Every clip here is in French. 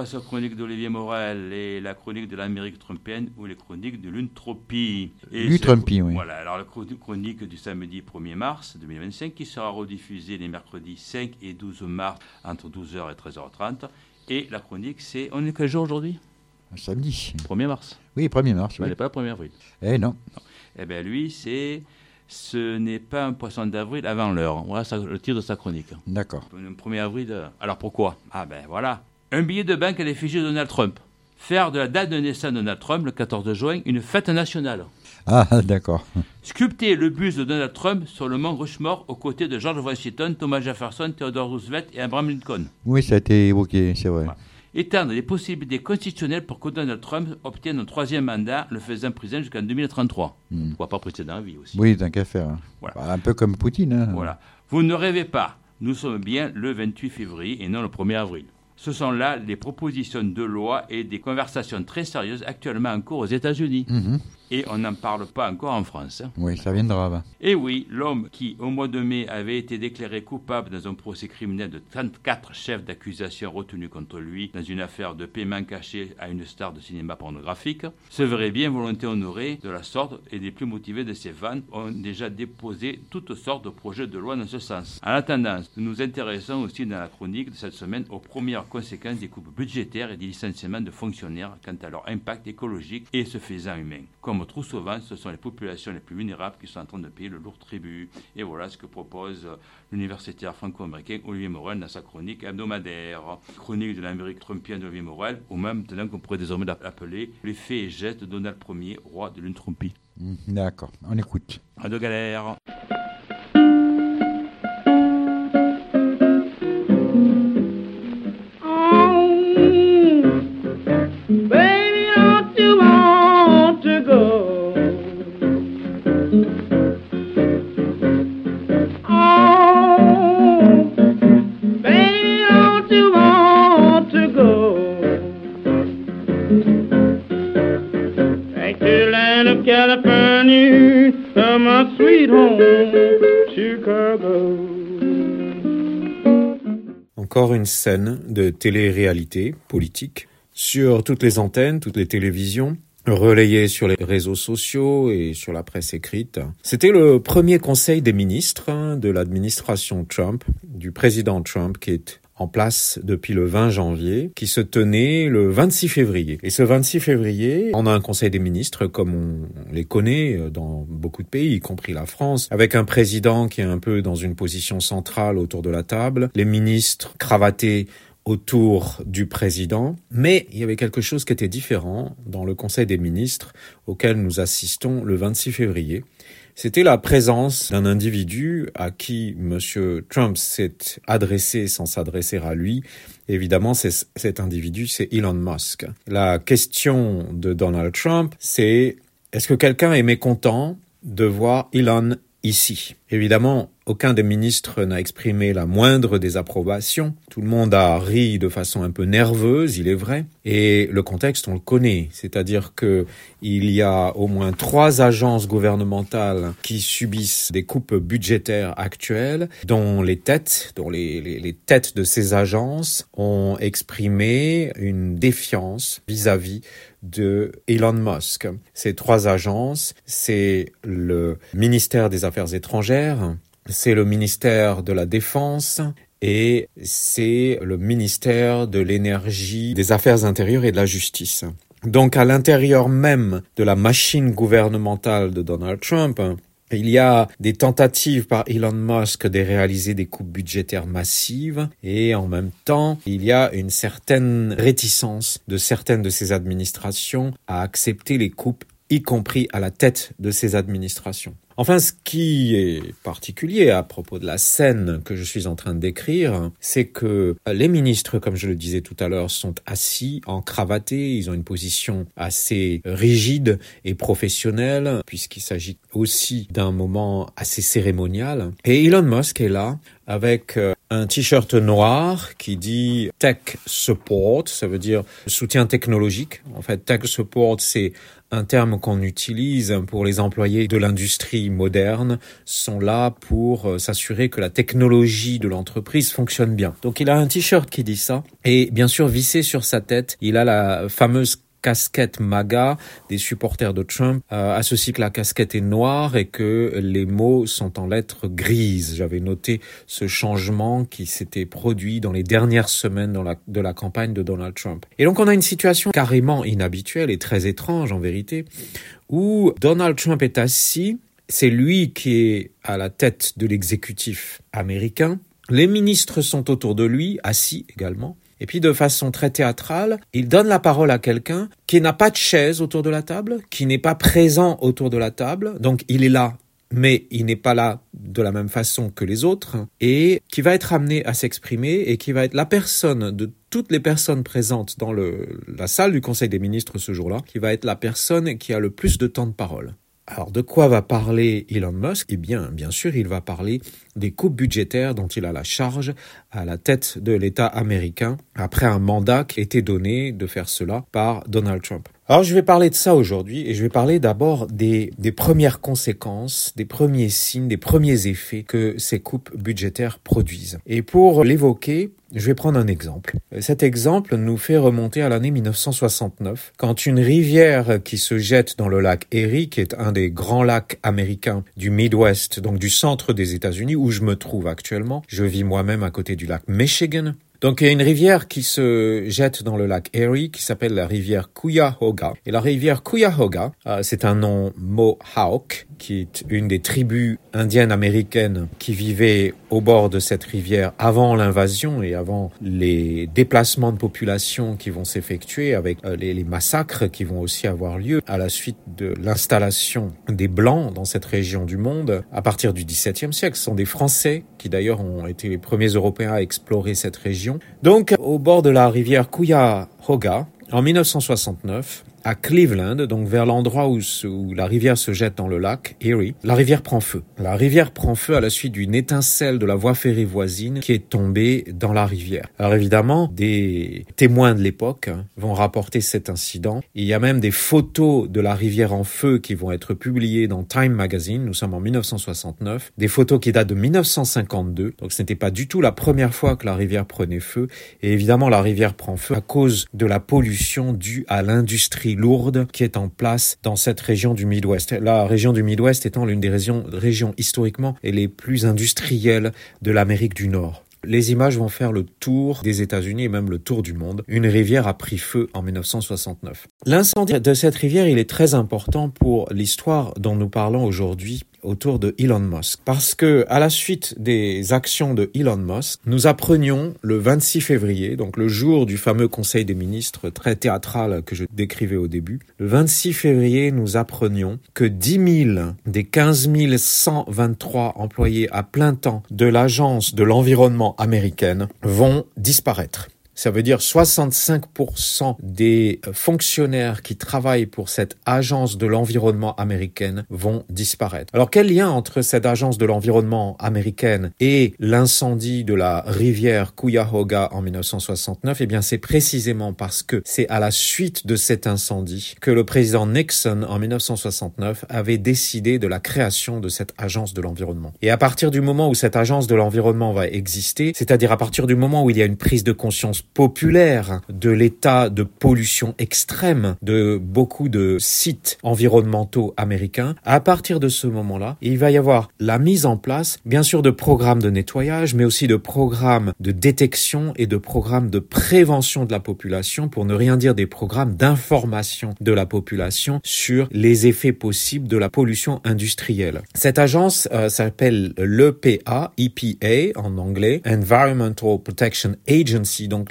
passe aux chroniques d'Olivier Morel et la chronique de l'Amérique trumpienne ou les chroniques de l'Untropie. L'Untropie, oui. Voilà, alors la chronique du samedi 1er mars 2025 qui sera rediffusée les mercredis 5 et 12 mars entre 12h et 13h30. Et la chronique, on est quel jour aujourd'hui ? Samedi. 1er mars. Oui, 1er mars. Elle n'est pas le 1er avril. Eh non. Eh bien lui, ce n'est pas un poisson d'avril avant l'heure. Voilà le titre de sa chronique. D'accord. Le 1er avril. Alors pourquoi ? Ah ben voilà. Un billet de banque à l'effigie de Donald Trump. Faire de la date de naissance de Donald Trump, le 14 juin, une fête nationale. Ah, d'accord. Sculpter le buste de Donald Trump sur le mont Rushmore aux côtés de George Washington, Thomas Jefferson, Theodore Roosevelt et Abraham Lincoln. Oui, ça a été évoqué, c'est vrai. Voilà. Étendre les possibilités constitutionnelles pour que Donald Trump obtienne un troisième mandat, le faisant président jusqu'en 2033. Pourquoi pas précédent à vie aussi. Oui, tant qu'à faire. Voilà. Un peu comme Poutine. Hein. Voilà. Vous ne rêvez pas, nous sommes bien le 28 février et non le 1er avril. Ce sont là les propositions de loi et des conversations très sérieuses actuellement en cours aux États-Unis. Et on n'en parle pas encore en France. Oui, ça viendra. Et oui, l'homme qui, au mois de mai, avait été déclaré coupable dans un procès criminel de 34 chefs d'accusation retenus contre lui dans une affaire de paiement caché à une star de cinéma pornographique, se verrait bien volonté honorée de la sorte et les plus motivés de ses fans ont déjà déposé toutes sortes de projets de loi dans ce sens. En attendant, nous nous intéressons aussi dans la chronique de cette semaine aux premières conséquences des coupes budgétaires et des licenciements de fonctionnaires quant à leur impact écologique et ce faisant humain. Comme trop souvent, ce sont les populations les plus vulnérables qui sont en train de payer le lourd tribut. Et voilà ce que propose l'universitaire franco-américain Olivier Morel dans sa chronique hebdomadaire. Chronique de l'Amérique trumpienne d'Olivier Morel, ou même maintenant qu'on pourrait désormais l'appeler les faits et gestes de Donald Ier, roi de l'Untropie. D'accord, on écoute. À de galère. California, from my sweet home, Chicago. Encore une scène de télé-réalité politique sur toutes les antennes, toutes les télévisions, relayée sur les réseaux sociaux et sur la presse écrite. C'était le premier conseil des ministres de l'administration Trump, du président Trump, qui est en place depuis le 20 janvier, qui se tenait le 26 février. Et ce 26 février, on a un conseil des ministres comme on les connaît dans beaucoup de pays, y compris la France, avec un président qui est un peu dans une position centrale autour de la table, les ministres cravatés autour du président. Mais il y avait quelque chose qui était différent dans le conseil des ministres auquel nous assistons le 26 février. C'était la présence d'un individu à qui M. Trump s'est adressé sans s'adresser à lui. Évidemment, cet individu, c'est Elon Musk. La question de Donald Trump, c'est est-ce que quelqu'un est mécontent de voir Elon ici? Évidemment, aucun des ministres n'a exprimé la moindre désapprobation. Tout le monde a ri de façon un peu nerveuse, il est vrai. Et le contexte, on le connaît. C'est-à-dire que il y a au moins 3 agences gouvernementales qui subissent des coupes budgétaires actuelles, dont les têtes de ces agences ont exprimé une défiance vis-à-vis de Elon Musk. Ces 3 agences, c'est le ministère des Affaires étrangères, c'est le ministère de la Défense et c'est le ministère de l'Énergie, des Affaires intérieures et de la Justice. Donc à l'intérieur même de la machine gouvernementale de Donald Trump, il y a des tentatives par Elon Musk de réaliser des coupes budgétaires massives et en même temps, il y a une certaine réticence de certaines de ces administrations à accepter les coupes, y compris à la tête de ces administrations. Enfin, ce qui est particulier à propos de la scène que je suis en train de décrire, c'est que les ministres, comme je le disais tout à l'heure, sont assis, encravatés, ils ont une position assez rigide et professionnelle, puisqu'il s'agit aussi d'un moment assez cérémonial. Et Elon Musk est là avec un t-shirt noir qui dit Tech Support, ça veut dire soutien technologique. En fait, Tech Support, c'est un terme qu'on utilise pour les employés de l'industrie moderne, sont là pour s'assurer que la technologie de l'entreprise fonctionne bien. Donc il a un t-shirt qui dit ça, et bien sûr vissé sur sa tête, il a la fameuse casquette MAGA des supporters de Trump, à ceci que la casquette est noire et que les mots sont en lettres grises. J'avais noté ce changement qui s'était produit dans les dernières semaines de la campagne de Donald Trump. Et donc on a une situation carrément inhabituelle et très étrange en vérité, où Donald Trump est assis, c'est lui qui est à la tête de l'exécutif américain, les ministres sont autour de lui, assis également. Et puis de façon très théâtrale, il donne la parole à quelqu'un qui n'a pas de chaise autour de la table, qui n'est pas présent autour de la table, donc il est là, mais il n'est pas là de la même façon que les autres, et qui va être amené à s'exprimer et qui va être la personne de toutes les personnes présentes dans la salle du Conseil des ministres ce jour-là, qui va être la personne qui a le plus de temps de parole. Alors, de quoi va parler Elon Musk ? Eh bien sûr, il va parler des coupes budgétaires dont il a la charge à la tête de l'État américain après un mandat qui a été donné de faire cela par Donald Trump. Alors, je vais parler de ça aujourd'hui et je vais parler d'abord des premières conséquences, des premiers signes, des premiers effets que ces coupes budgétaires produisent. Et pour l'évoquer, je vais prendre un exemple. Cet exemple nous fait remonter à l'année 1969, quand une rivière qui se jette dans le lac Erie, qui est un des grands lacs américains du Midwest, donc du centre des États-Unis, où je me trouve actuellement. Je vis moi-même à côté du lac Michigan. Donc, il y a une rivière qui se jette dans le lac Erie, qui s'appelle la rivière Cuyahoga. Et la rivière Cuyahoga, c'est un nom Mohawk, qui est une des tribus indiennes américaines qui vivaient au bord de cette rivière avant l'invasion et avant les déplacements de population qui vont s'effectuer avec les massacres qui vont aussi avoir lieu à la suite de l'installation des Blancs dans cette région du monde à partir du XVIIe siècle. Ce sont des Français qui d'ailleurs ont été les premiers Européens à explorer cette région. Donc, au bord de la rivière Cuyahoga, en 1969, à Cleveland, donc vers l'endroit où la rivière se jette dans le lac Erie, la rivière prend feu. La rivière prend feu à la suite d'une étincelle de la voie ferrée voisine qui est tombée dans la rivière. Alors évidemment, des témoins de l'époque vont rapporter cet incident. Il y a même des photos de la rivière en feu qui vont être publiées dans Time Magazine. Nous sommes en 1969. Des photos qui datent de 1952. Donc ce n'était pas du tout la première fois que la rivière prenait feu. Et évidemment, la rivière prend feu à cause de la pollution due à l'industrie lourde qui est en place dans cette région du Midwest. La région du Midwest étant l'une des régions historiquement et les plus industrielles de l'Amérique du Nord. Les images vont faire le tour des États-Unis et même le tour du monde. Une rivière a pris feu en 1969. L'incendie de cette rivière, il est très important pour l'histoire dont nous parlons aujourd'hui autour de Elon Musk. Parce que, à la suite des actions de Elon Musk, nous apprenions le 26 février, donc le jour du fameux Conseil des ministres très théâtral que je décrivais au début, le 26 février, nous apprenions que 10 000 des 15 123 employés à plein temps de l'Agence de l'environnement américaine vont disparaître. Ça veut dire 65% des fonctionnaires qui travaillent pour cette agence de l'environnement américaine vont disparaître. Alors quel lien entre cette agence de l'environnement américaine et l'incendie de la rivière Cuyahoga en 1969 ? Eh bien c'est précisément parce que c'est à la suite de cet incendie que le président Nixon en 1969 avait décidé de la création de cette agence de l'environnement. Et à partir du moment où cette agence de l'environnement va exister, c'est-à-dire à partir du moment où il y a une prise de conscience populaire de l'état de pollution extrême de beaucoup de sites environnementaux américains, à partir de ce moment-là, il va y avoir la mise en place, bien sûr, de programmes de nettoyage, mais aussi de programmes de détection et de programmes de prévention de la population, pour ne rien dire des programmes d'information de la population sur les effets possibles de la pollution industrielle. Cette agence s'appelle l'EPA, EPA en anglais, Environmental Protection Agency, donc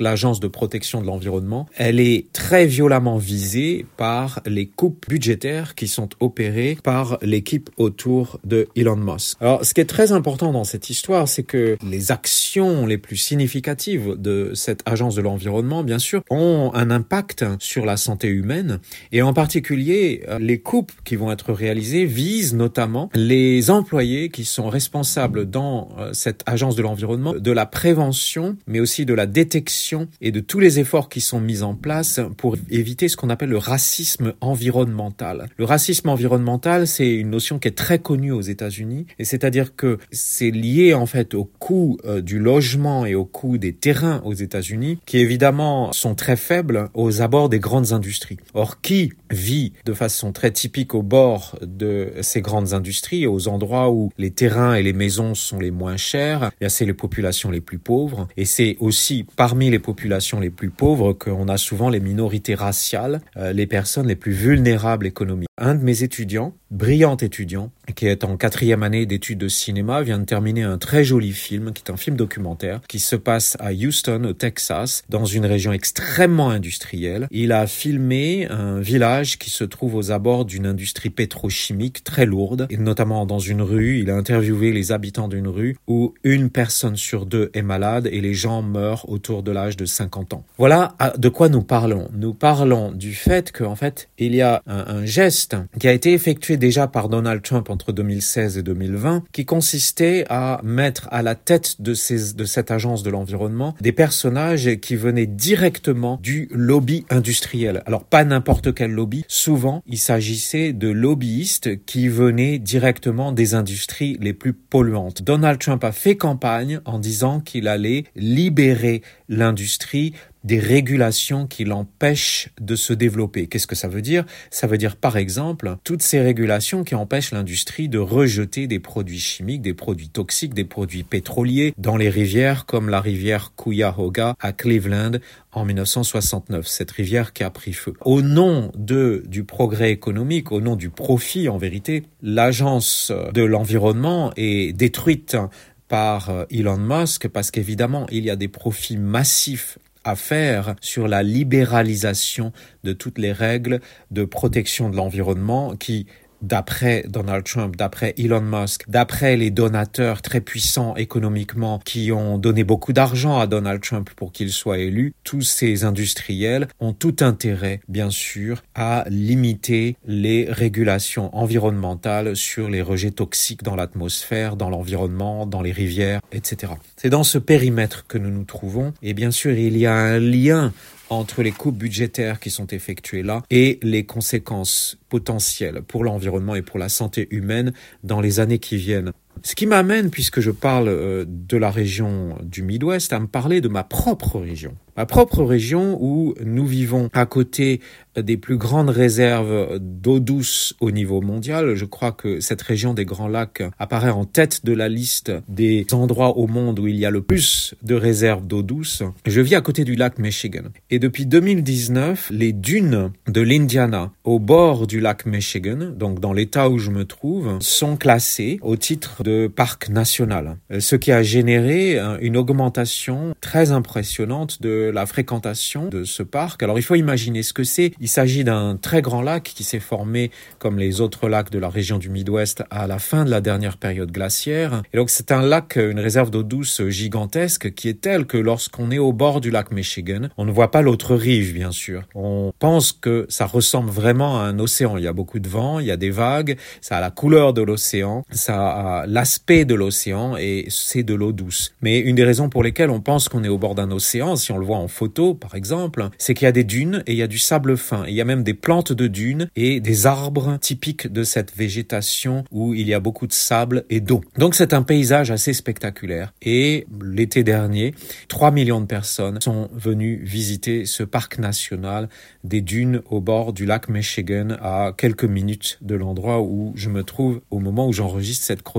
l'Agence de protection de l'environnement, elle est très violemment visée par les coupes budgétaires qui sont opérées par l'équipe autour de Elon Musk. Alors, ce qui est très important dans cette histoire, c'est que les actions les plus significatives de cette agence de l'environnement, bien sûr, ont un impact sur la santé humaine, et en particulier, les coupes qui vont être réalisées visent notamment les employés qui sont responsables dans cette agence de l'environnement de la prévention, mais aussi de la détection et de tous les efforts qui sont mis en place pour éviter ce qu'on appelle le racisme environnemental. Le racisme environnemental, c'est une notion qui est très connue aux États-Unis, et c'est-à-dire que c'est lié en fait au coût du logement et au coût des terrains aux États-Unis, qui évidemment sont très faibles aux abords des grandes industries. Or, qui vit de façon très typique au bord de ces grandes industries, aux endroits où les terrains et les maisons sont les moins chers, c'est les populations les plus pauvres, et c'est aussi parmi les populations les plus pauvres qu'on a souvent les minorités raciales, les personnes les plus vulnérables économiquement. Un de mes étudiants, brillant étudiant, qui est en 4e année d'études de cinéma, vient de terminer un très joli film, qui est un film documentaire, qui se passe à Houston, au Texas, dans une région extrêmement industrielle. Il a filmé un village qui se trouve aux abords d'une industrie pétrochimique très lourde, et notamment dans une rue. Il a interviewé les habitants d'une rue où une personne sur 2 est malade et les gens meurent autour de l'âge de 50 ans. Voilà de quoi nous parlons. Nous parlons du fait qu'en fait, il y a un geste qui a été effectué déjà par Donald Trump entre 2016 et 2020, qui consistait à mettre à la tête de cette agence de l'environnement des personnages qui venaient directement du lobby industriel. Alors, pas n'importe quel lobby. Souvent, il s'agissait de lobbyistes qui venaient directement des industries les plus polluantes. Donald Trump a fait campagne en disant qu'il allait libérer l'industrie des régulations qui l'empêchent de se développer. Qu'est-ce que ça veut dire? Ça veut dire, par exemple, toutes ces régulations qui empêchent l'industrie de rejeter des produits chimiques, des produits toxiques, des produits pétroliers dans les rivières, comme la rivière Cuyahoga à Cleveland en 1969, cette rivière qui a pris feu. Au nom du progrès économique, au nom du profit, en vérité, l'agence de l'environnement est détruite par Elon Musk parce qu'évidemment, il y a des profits massifs à faire sur la libéralisation de toutes les règles de protection de l'environnement qui, d'après Donald Trump, d'après Elon Musk, d'après les donateurs très puissants économiquement qui ont donné beaucoup d'argent à Donald Trump pour qu'il soit élu, tous ces industriels ont tout intérêt, bien sûr, à limiter les régulations environnementales sur les rejets toxiques dans l'atmosphère, dans l'environnement, dans les rivières, etc. C'est dans ce périmètre que nous nous trouvons, et bien sûr, il y a un lien entre les coupes budgétaires qui sont effectuées là et les conséquences potentielles pour l'environnement et pour la santé humaine dans les années qui viennent. Ce qui m'amène, puisque je parle de la région du Midwest, à me parler de ma propre région. Ma propre région où nous vivons à côté des plus grandes réserves d'eau douce au niveau mondial. Je crois que cette région des Grands Lacs apparaît en tête de la liste des endroits au monde où il y a le plus de réserves d'eau douce. Je vis à côté du lac Michigan. Et depuis 2019, les dunes de l'Indiana au bord du lac Michigan, donc dans l'état où je me trouve, sont classées au titre de parc national. Ce qui a généré une augmentation très impressionnante de la fréquentation de ce parc. Alors il faut imaginer ce que c'est. Il s'agit d'un très grand lac qui s'est formé comme les autres lacs de la région du Midwest à la fin de la dernière période glaciaire. Et donc c'est un lac, une réserve d'eau douce gigantesque qui est telle que lorsqu'on est au bord du lac Michigan, on ne voit pas l'autre rive bien sûr. On pense que ça ressemble vraiment à un océan. Il y a beaucoup de vent, il y a des vagues, ça a la couleur de l'océan, ça a l'aspect de l'océan et c'est de l'eau douce. Mais une des raisons pour lesquelles on pense qu'on est au bord d'un océan, si on le voit en photo par exemple, c'est qu'il y a des dunes et il y a du sable fin. Il y a même des plantes de dunes et des arbres typiques de cette végétation où il y a beaucoup de sable et d'eau. Donc c'est un paysage assez spectaculaire. Et l'été dernier, 3 millions de personnes sont venues visiter ce parc national des dunes au bord du lac Michigan à quelques minutes de l'endroit où je me trouve au moment où j'enregistre cette chronique.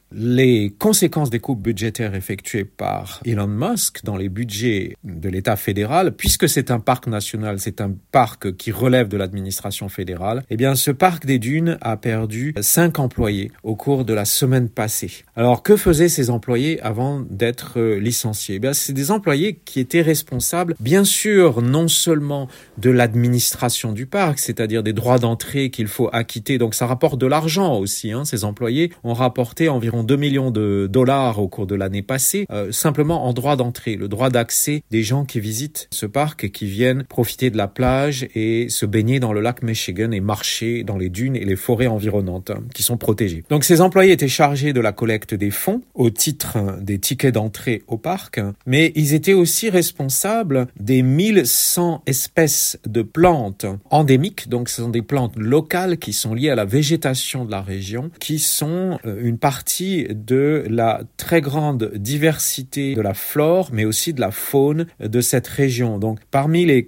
les conséquences des coupes budgétaires effectuées par Elon Musk dans les budgets de l'État fédéral, puisque c'est un parc national, c'est un parc qui relève de l'administration fédérale, eh bien ce parc des Dunes a perdu 5 employés au cours de la semaine passée. Alors que faisaient ces employés avant d'être licenciés? Eh bien, c'est des employés qui étaient responsables, bien sûr, non seulement de l'administration du parc, c'est-à-dire des droits d'entrée qu'il faut acquitter, donc ça rapporte de l'argent aussi. Ces employés ont rapporté environ 2 millions de dollars au cours de l'année passée, simplement en droit d'entrée, le droit d'accès des gens qui visitent ce parc et qui viennent profiter de la plage et se baigner dans le lac Michigan et marcher dans les dunes et les forêts environnantes qui sont protégées. Donc ces employés étaient chargés de la collecte des fonds au titre des tickets d'entrée au parc, mais ils étaient aussi responsables des 1100 espèces de plantes endémiques, donc ce sont des plantes locales qui sont liées à la végétation de la région, qui sont une partie de la très grande diversité de la flore, mais aussi de la faune de cette région. Donc, parmi les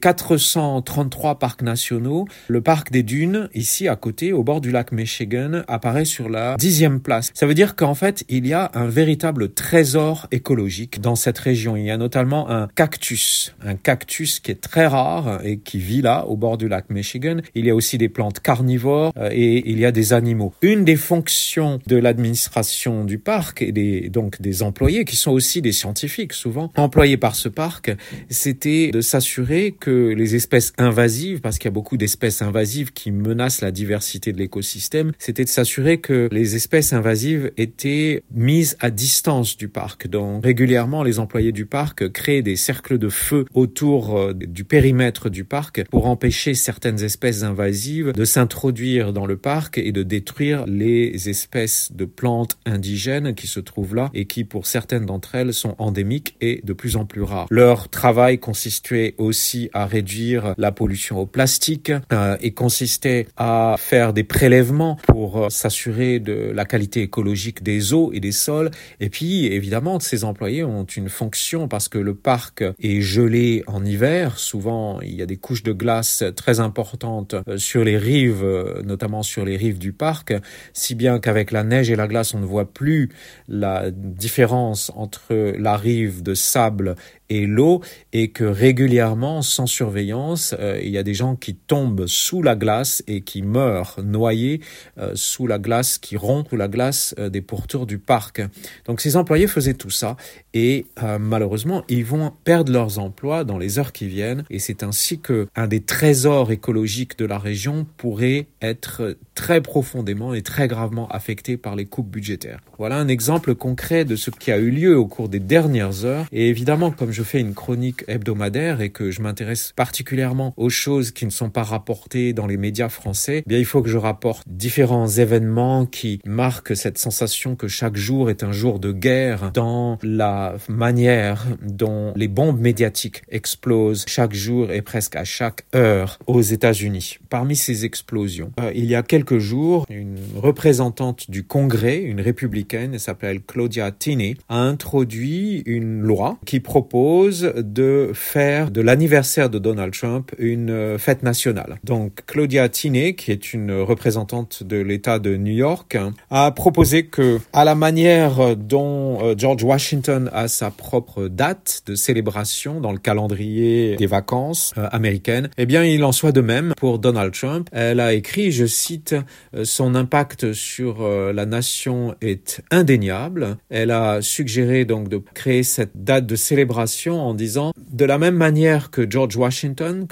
433 parcs nationaux, le parc des Dunes, ici à côté, au bord du lac Michigan, apparaît sur la 10e place. Ça veut dire qu'en fait, il y a un véritable trésor écologique dans cette région. Il y a notamment un cactus qui est très rare et qui vit là, au bord du lac Michigan. Il y a aussi des plantes carnivores et il y a des animaux. Une des fonctions de l'administration du parc et donc des employés qui sont aussi des scientifiques souvent employés par ce parc, c'était de s'assurer que les espèces invasives, parce qu'il y a beaucoup d'espèces invasives qui menacent la diversité de l'écosystème, c'était de s'assurer que les espèces invasives étaient mises à distance du parc. Donc régulièrement, les employés du parc créaient des cercles de feu autour du périmètre du parc pour empêcher certaines espèces invasives de s'introduire dans le parc et de détruire les espèces de plantes indigènes qui se trouvent là et qui, pour certaines d'entre elles, sont endémiques et de plus en plus rares. Leur travail consistait aussi à réduire la pollution au plastique et consistait à faire des prélèvements pour s'assurer de la qualité écologique des eaux et des sols. Et puis, évidemment, ces employés ont une fonction parce que le parc est gelé en hiver. Souvent, il y a des couches de glace très importantes sur les rives, notamment sur les rives du parc, si bien qu'avec la neige et la glace, on ne voit plus la différence entre la rive de sable et l'eau, et que régulièrement, sans surveillance, il y a des gens qui tombent sous la glace et qui meurent noyés sous la glace, qui rompent sous la glace des pourtours du parc. Donc ces employés faisaient tout ça et malheureusement, ils vont perdre leurs emplois dans les heures qui viennent, et c'est ainsi que un des trésors écologiques de la région pourrait être très profondément et très gravement affecté par les coupes budgétaires. Voilà un exemple concret de ce qui a eu lieu au cours des dernières heures. Et évidemment, comme je fais une chronique hebdomadaire et que je m'intéresse particulièrement aux choses qui ne sont pas rapportées dans les médias français, eh bien il faut que je rapporte différents événements qui marquent cette sensation que chaque jour est un jour de guerre dans la manière dont les bombes médiatiques explosent chaque jour et presque à chaque heure aux États-Unis. Parmi ces explosions, il y a quelques jours, une représentante du Congrès, une républicaine, elle s'appelle Claudia Tenney, a introduit une loi qui propose de faire de l'anniversaire de Donald Trump une fête nationale. Donc Claudia Tenney, qui est une représentante de l'État de New York, a proposé que, à la manière dont George Washington a sa propre date de célébration dans le calendrier des vacances américaines, eh bien il en soit de même pour Donald Trump. Elle a écrit, je cite, « Son impact sur la nation est indéniable ». Elle a suggéré donc de créer cette date de célébration en disant, de la même manière que George Washington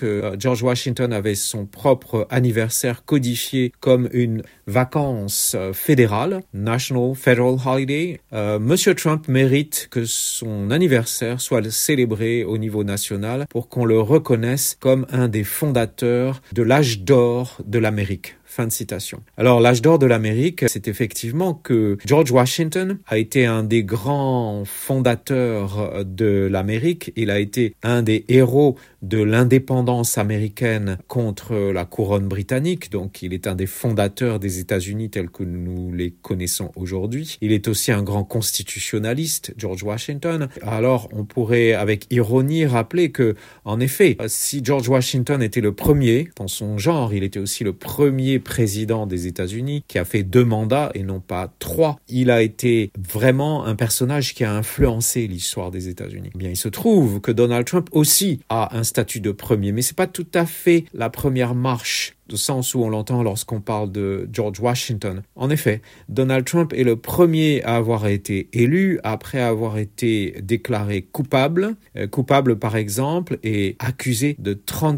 avait son propre anniversaire codifié comme une vacance fédérale, National Federal Holiday, Monsieur Trump mérite que son anniversaire soit célébré au niveau national pour qu'on le reconnaisse comme un des fondateurs de l'âge d'or de l'Amérique. Fin de citation. Alors, l'âge d'or de l'Amérique, c'est effectivement que George Washington a été un des grands fondateurs de l'Amérique. Il a été un des héros de l'indépendance américaine contre la couronne britannique. Donc, il est un des fondateurs des États-Unis tels que nous les connaissons aujourd'hui. Il est aussi un grand constitutionnaliste, George Washington. Alors, on pourrait, avec ironie, rappeler que, en effet, si George Washington était le premier dans son genre, il était aussi le premier président des États-Unis qui a fait 2 mandats et non pas 3. Il a été vraiment un personnage qui a influencé l'histoire des États-Unis. Eh bien, il se trouve que Donald Trump aussi a un statut de premier, mais c'est pas tout à fait la première marche au sens où on l'entend lorsqu'on parle de George Washington. En effet, Donald Trump est le premier à avoir été élu après avoir été déclaré coupable. Coupable, par exemple, et accusé de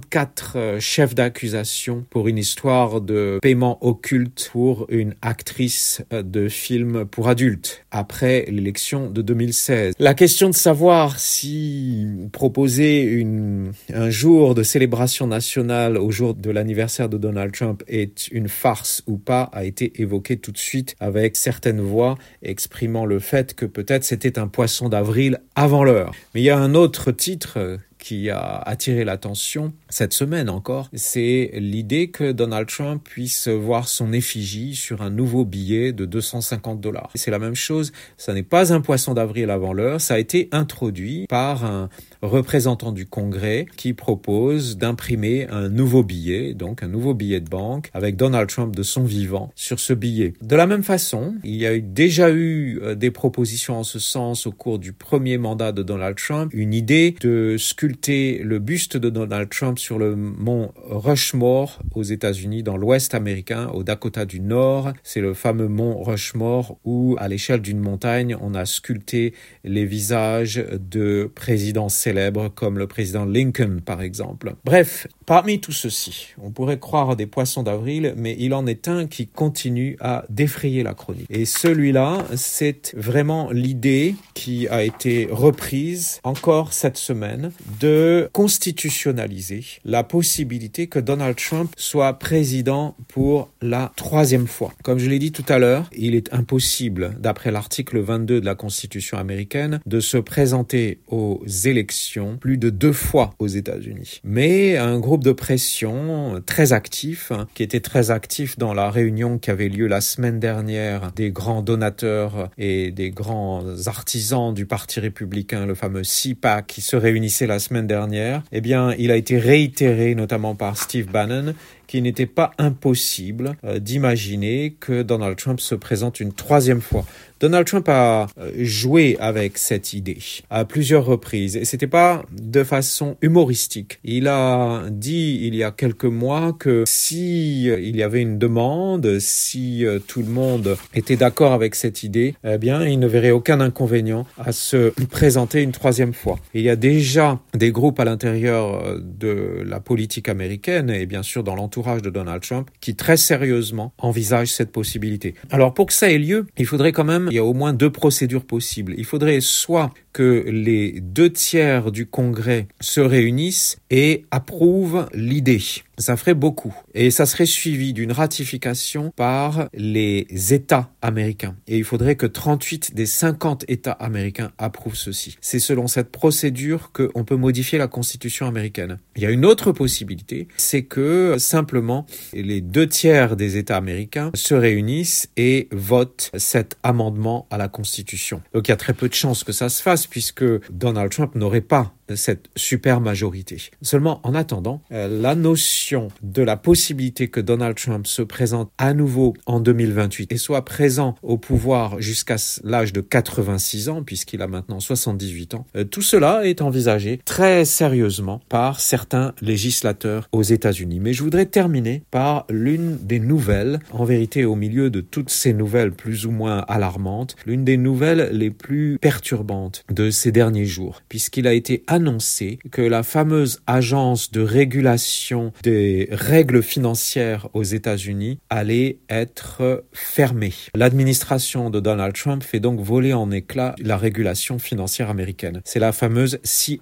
34 chefs d'accusation pour une histoire de paiement occulte pour une actrice de film pour adultes après l'élection de 2016. La question de savoir si proposer un jour de célébration nationale au jour de l'anniversaire de Donald Trump est une farce ou pas a été évoquée tout de suite avec certaines voix exprimant le fait que peut-être c'était un poisson d'avril avant l'heure. Mais il y a un autre titre qui a attiré l'attention cette semaine encore, c'est l'idée que Donald Trump puisse voir son effigie sur un nouveau billet de $250. C'est la même chose, ça n'est pas un poisson d'avril avant l'heure, ça a été introduit par un représentant du Congrès qui propose d'imprimer un nouveau billet, donc un nouveau billet de banque avec Donald Trump de son vivant sur ce billet. De la même façon, il y a déjà eu des propositions en ce sens au cours du premier mandat de Donald Trump, une idée de sculpter le buste de Donald Trump sur le mont Rushmore aux États-Unis, dans l'Ouest américain, au Dakota du Nord. C'est le fameux mont Rushmore où, à l'échelle d'une montagne, on a sculpté les visages de présidents célèbres comme le président Lincoln, par exemple. Bref, parmi tout ceci, on pourrait croire à des poissons d'avril, mais il en est un qui continue à défrayer la chronique. Et celui-là, c'est vraiment l'idée qui a été reprise encore cette semaine de constitutionnaliser la possibilité que Donald Trump soit président pour la 3e fois. Comme je l'ai dit tout à l'heure, il est impossible, d'après l'article 22 de la Constitution américaine, de se présenter aux élections plus de 2 fois aux États-Unis. Mais un groupe de pression très actif, qui était très actif dans la réunion qui avait lieu la semaine dernière des grands donateurs et des grands artisans du Parti républicain, le fameux CPAC, qui se réunissait la semaine dernière, eh bien, il a été réitéré notamment par Steve Bannon, qu'il n'était pas impossible d'imaginer que Donald Trump se présente une 3e fois. Donald Trump a joué avec cette idée à plusieurs reprises et c'était pas de façon humoristique. Il a dit il y a quelques mois que si il y avait une demande, si tout le monde était d'accord avec cette idée, eh bien, il ne verrait aucun inconvénient à se présenter une 3e fois. Et il y a déjà des groupes à l'intérieur de la politique américaine et bien sûr dans l'entourage de Donald Trump qui très sérieusement envisagent cette possibilité. Alors pour que ça ait lieu, il faudrait quand même, il y a au moins 2 procédures possibles. Il faudrait soit que les 2/3 du Congrès se réunissent et approuvent l'idée. Ça ferait beaucoup. Et ça serait suivi d'une ratification par les États américains. Et il faudrait que 38 des 50 États américains approuvent ceci. C'est selon cette procédure qu'on peut modifier la Constitution américaine. Il y a une autre possibilité, c'est que simplement les 2/3 des États américains se réunissent et votent cet amendement à la Constitution. Donc il y a très peu de chances que ça se fasse puisque Donald Trump n'aurait pas cette super majorité. Seulement, en attendant, la notion de la possibilité que Donald Trump se présente à nouveau en 2028 et soit présent au pouvoir jusqu'à l'âge de 86 ans, puisqu'il a maintenant 78 ans, tout cela est envisagé très sérieusement par certains législateurs aux États-Unis. Mais je voudrais terminer par l'une des nouvelles, en vérité au milieu de toutes ces nouvelles plus ou moins alarmantes, l'une des nouvelles les plus perturbantes de ces derniers jours, puisqu'il a été annoncé que la fameuse agence de régulation des règles financières aux États-Unis allait être fermée. L'administration de Donald Trump fait donc voler en éclats la régulation financière américaine. C'est la fameuse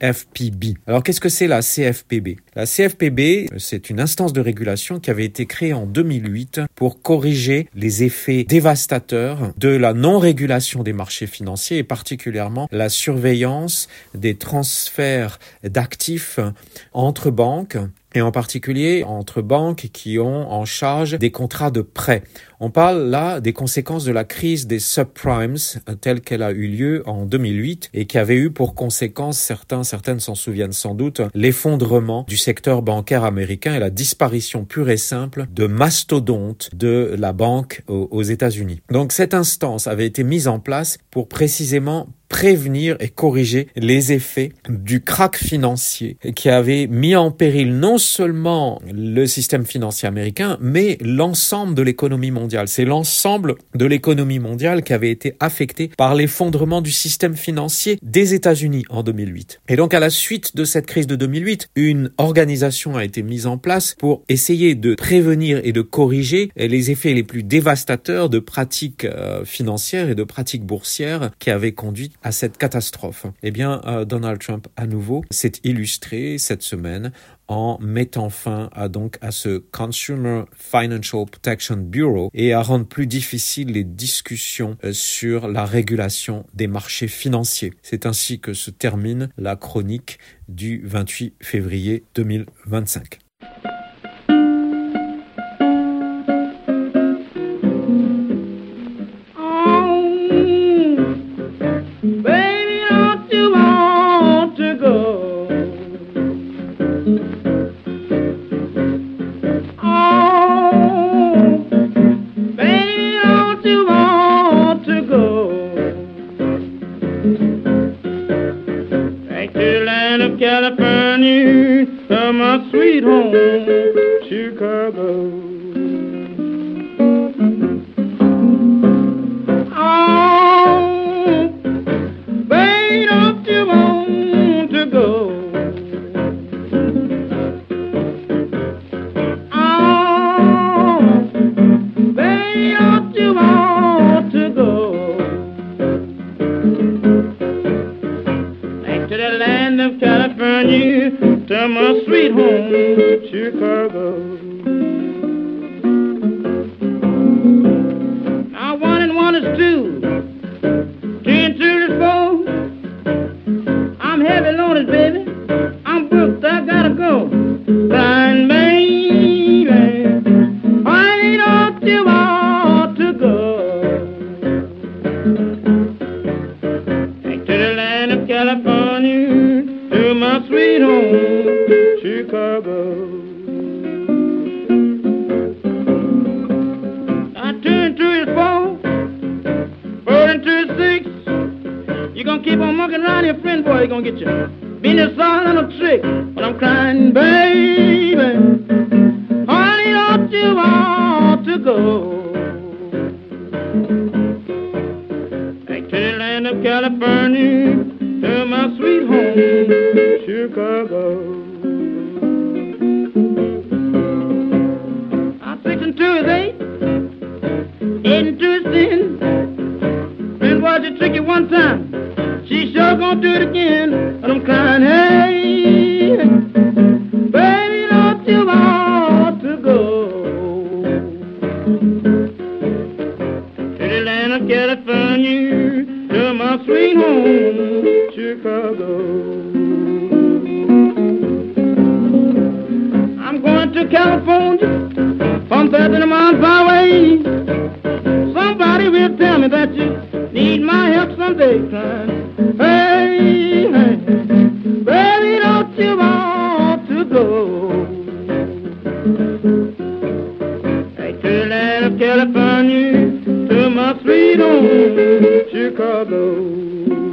CFPB. Alors qu'est-ce que c'est la CFPB ? La CFPB, c'est une instance de régulation qui avait été créée en 2008 pour corriger les effets dévastateurs de la non-régulation des marchés financiers et particulièrement la surveillance des transferts transfert d'actifs entre banques, et en particulier entre banques qui ont en charge des contrats de prêt. On parle là des conséquences de la crise des subprimes telle qu'elle a eu lieu en 2008 et qui avait eu pour conséquence, certaines s'en souviennent sans doute, l'effondrement du secteur bancaire américain et la disparition pure et simple de mastodontes de la banque aux États-Unis. Donc cette instance avait été mise en place pour précisément prévenir et corriger les effets du krach financier qui avait mis en péril non seulement le système financier américain, mais l'ensemble de l'économie mondiale. C'est l'ensemble de l'économie mondiale qui avait été affecté par l'effondrement du système financier des États-Unis en 2008. Et donc à la suite de cette crise de 2008, une organisation a été mise en place pour essayer de prévenir et de corriger les effets les plus dévastateurs de pratiques financières et de pratiques boursières qui avaient conduit à cette catastrophe. Eh bien, Donald Trump, à nouveau, s'est illustré cette semaine en mettant fin à ce Consumer Financial Protection Bureau et à rendre plus difficiles les discussions sur la régulation des marchés financiers. C'est ainsi que se termine la chronique du 28 février 2025. California, to my sweet home, Chicago. Oh, baby, don't you want to go? Oh, baby, don't you want to go? Back to the land of California, to my sweet home, Chicago. Now 1 and 1 is 2, 2 and 2 is 4. I'm heavy loaded, baby. I'm booked, I gotta go. Fine, baby, why don't you want to go? Back to the land of California, to my sweet home, Chicago. Now 2 and 2 is 4, 4 and 2 is 6. You're gonna keep on mucking around your friend, boy, you're gonna get your business all on a trick. When I'm crying, baby, honey, don't you want to go? Back to the land of California, to my sweet home, Chicago. Now 6 and 2 is 8, 8 and 2 is 10. Friend, why'd you trick you one time? She sure gonna do it again. And I'm crying, hey, baby, don't you want to go? To the land of California, to my sweet home, Chicago. I'm going to California from 30 miles away. Somebody will tell me that you need my help someday, crying, hey, hey, baby, don't you want to go? Back to the land of California, to my sweet home, Chicago.